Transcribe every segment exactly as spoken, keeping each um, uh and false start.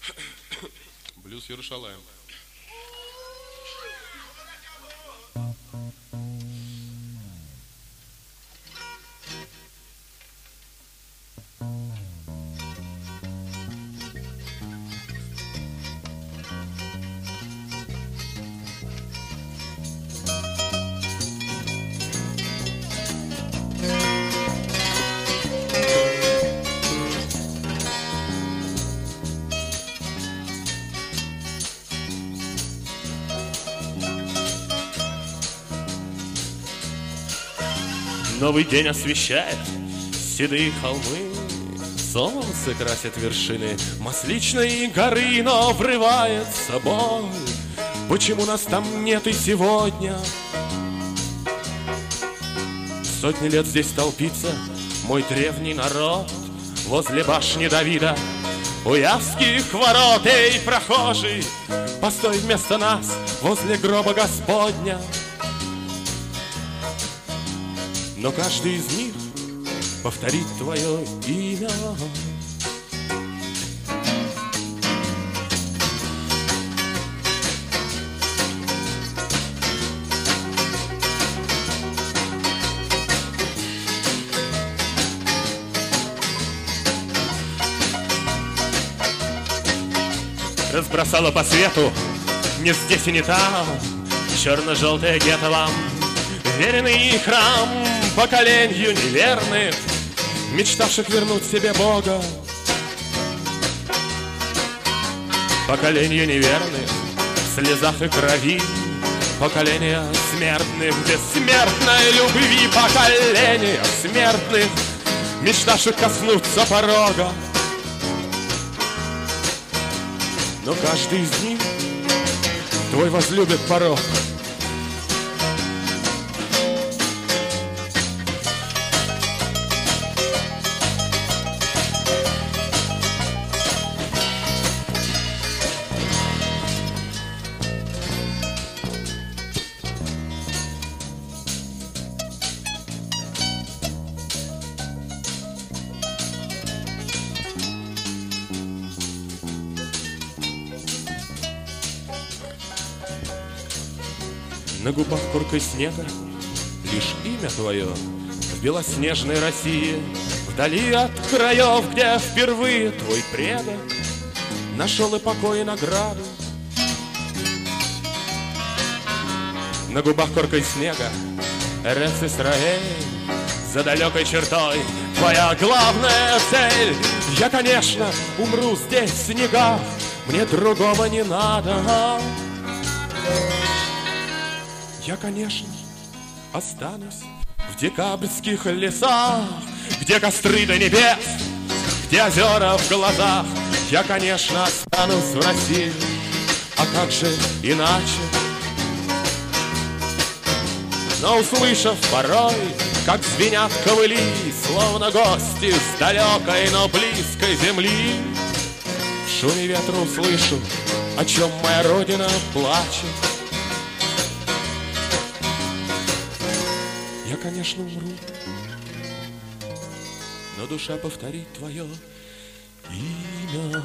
Блюз Иерушалаем. Новый день освещает седые холмы, солнце красит вершины Масличной горы, но врывается боль. Почему нас там нет и сегодня? Сотни лет здесь толпится мой древний народ возле башни Давида у Явских ворот. Эй, прохожий, постой вместо нас возле гроба Господня. Но каждый из них повторит твое имя. Разбросала по свету не здесь и не там черно-желтое гетто вам веренный храм поколению неверных, мечтавших вернуть себе Бога. Поколению неверных в слезах и крови, поколения смертных бессмертной любви, поколения смертных, мечтавших коснуться порога. Но каждый из них твой возлюбит порог. На губах коркой снега лишь имя твое в белоснежной России, вдали от краев, где впервые твой предок нашел и покой, и награду. На губах коркой снега Эрец Исраэль, за далекой чертой твоя главная цель. Я, конечно, умру здесь в снегах, мне другого не надо. Я, конечно, останусь в декабрьских лесах, где костры до небес, где озера в глазах. Я, конечно, останусь в России, а как же иначе? Но услышав порой, как звенят ковыли, словно гости с далекой, но близкой земли, в шуме ветра услышу, о чем моя родина плачет. Я, конечно, умру, но душа повторит твое имя.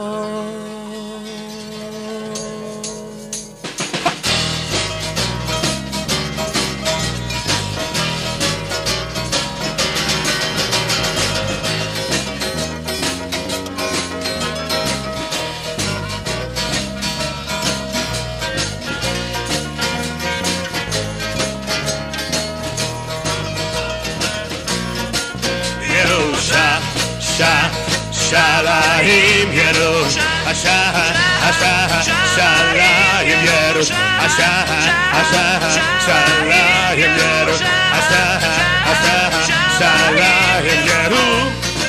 Шалаим Еруш, Аша, Аша, Шалаим Еруш, Аша, Аша, Шалаим Еруш, Аша, Аша, Шалаим Еруш,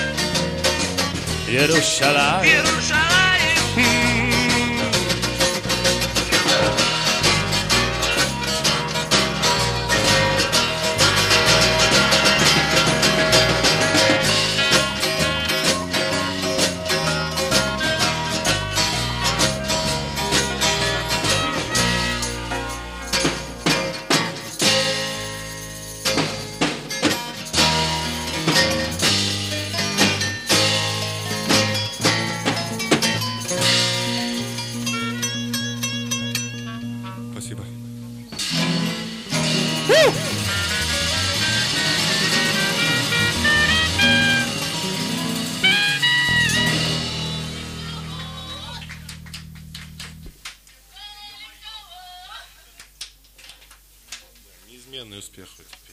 Yerushalayim. Неизменный успех.